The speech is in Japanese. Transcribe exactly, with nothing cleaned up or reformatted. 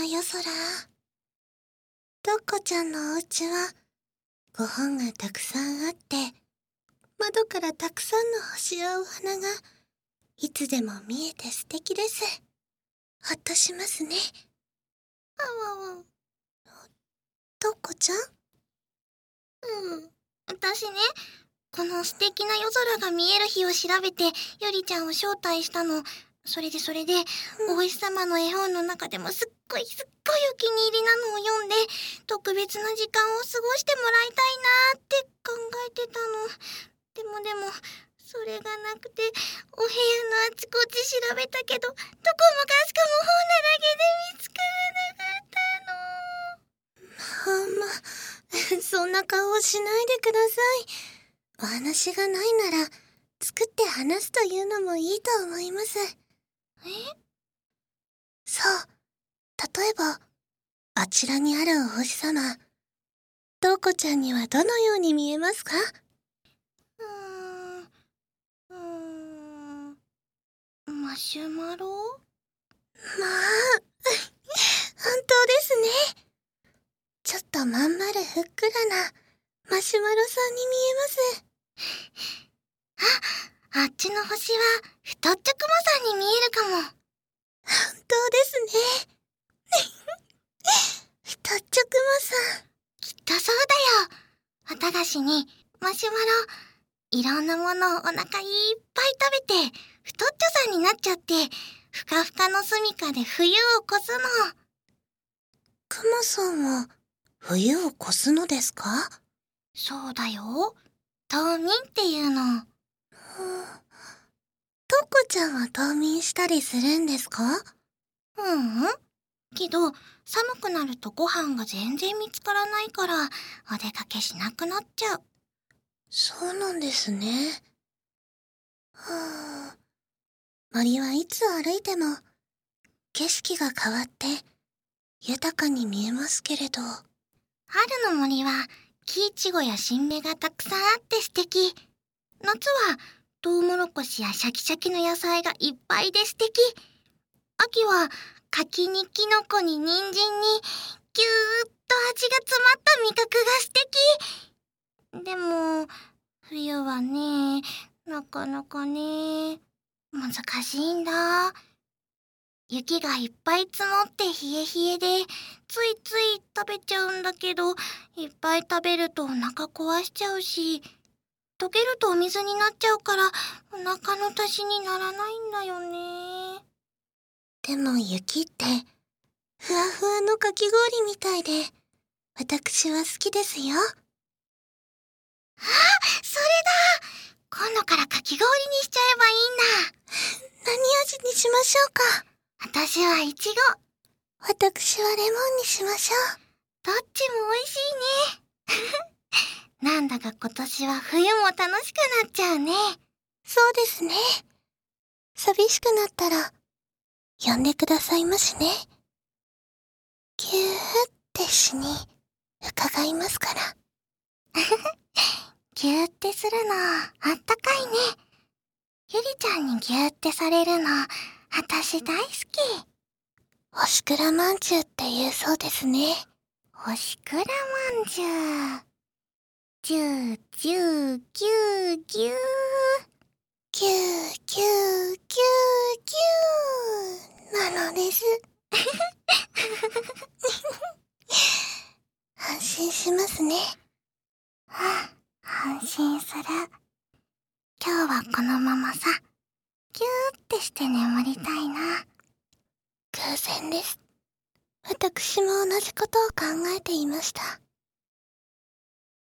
な夜空。とっこちゃんのお家はご本がたくさんあって、窓からたくさんの星やお花がいつでも見えて素敵です。ほっとしますね。あわわ。とっこちゃん？ うん。私ね、この素敵な夜空が見える日を調べて、ゆりちゃんを招待したの。それでそれで、うん、お星様の絵本の中でもすっごいすっごいお気に入りなのを読んで、特別な時間を過ごしてもらいたいなーって考えてたの。でもでも、それがなくて、お部屋のあちこち調べたけど、どこもかしこも本棚だけで見つからなかったの。 まあまあ、そんな顔をしないでください。お話がないなら、作って話すというのもいいと思います。 え？ そう。例えば、あちらにあるお星様、とうこちゃんにはどのように見えますか？ うーん、うーん、マシュマロ？ まあ、本当ですね。ちょっとまん丸ふっくらなマシュマロさんに見えます。 あ、あっちの星は太っちょくまさんに見えるかも。 本当ですね。太っちょくまさん。 きっとそうだよ。綿菓子にマシュマロ、いろんなものをお腹いっぱい食べて、太っちょさんになっちゃって、ふかふかの住処で冬を越すの。 くまさんは冬を越すのですか？ そうだよ。冬眠っていうの。 とっこちゃんは冬眠したりするんですか？ ううん。けど、寒くなるとご飯が全然見つからないから、お出かけしなくなっちゃう。 そうなんですね。はあ、森はいつ歩いても景色が変わって豊かに見えますけれど。 春の森は木いちごや新芽がたくさんあって素敵。夏はトウモロコシやシャキシャキの野菜がいっぱいで素敵。秋は柿にキノコに人参にぎゅーっと味が詰まった味覚が素敵。でも冬はね、なかなかね、難しいんだ。雪がいっぱい積もって冷え冷えで、ついつい食べちゃうんだけど、いっぱい食べるとお腹壊しちゃうし、溶けるとお水になっちゃうから、お腹の足しにならないんだよね。 でも雪ってふわふわのかき氷みたいで、私は好きですよ。 あ、それだ！今度からかき氷にしちゃえばいいんだ。 何味にしましょうか？ 私はいちご。 私はレモンにしましょう。 どっちも美味しいね。なんだか今年は冬も楽しくなっちゃうね。 そうですね。寂しくなったら呼んでくださいましね。ぎゅーってしに伺いますから。 ぎゅーってするのあったかいね。ゆりちゃんにぎゅーってされるの私大好き。 おしくらまんじゅうって言うそうですね。 おしくらまんじゅう。じゅーじゅーぎゅーぎゅー。 ぎゅーぎゅーぎゅーぎゅーなのです。安心しますね。 あ、安心する。今日はこのままさ、ぎゅーってして眠りたいな。 偶然です。私も同じことを考えていました。